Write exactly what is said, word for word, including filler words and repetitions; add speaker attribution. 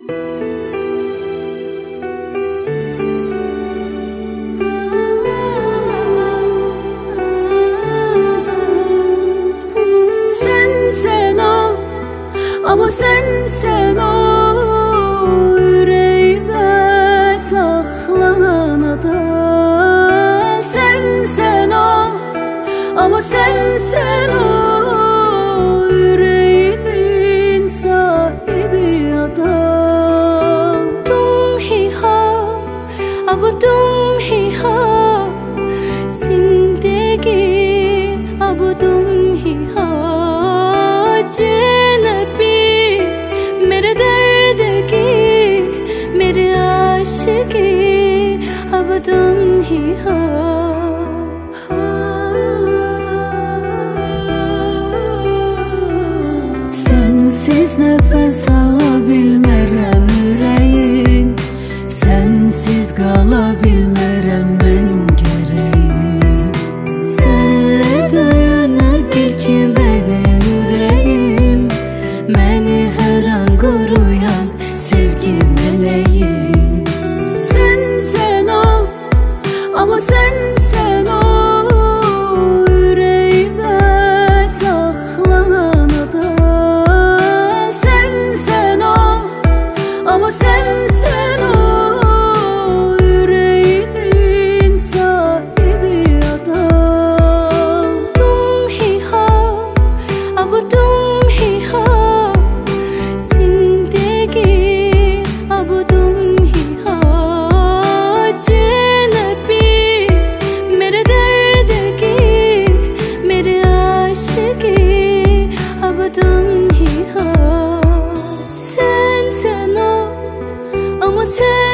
Speaker 1: Sen sen o, ama sen sen o, yüreğime saklanan adam. Sen sen o, ama sen sen o, yüreğimin sahibi adam.
Speaker 2: Tum hi ha, ab tum hi ha, zindagi ab tum hi ha. Cennebi mere derd ki, mere aşıki ab tum hi ha.
Speaker 1: Sensiz nefes alabilmerem yüreğin, sensiz kalabilmerem benim gereğim.
Speaker 2: Senle döner bil ki benim yüreğim, beni her an koruyan sevgi meleğim.
Speaker 1: Sen sen o, ama sen sen o, yüreğime saklanan adam. Sen sen o, ama sen sen o, yüreğimin sahibi adam.
Speaker 2: Tum hi ha, ab tum hi ha, zindagi ab tum hi ha. Cennebi mere derd ki, mere aşıki ab tum hi ha. Sen sen o, ama sen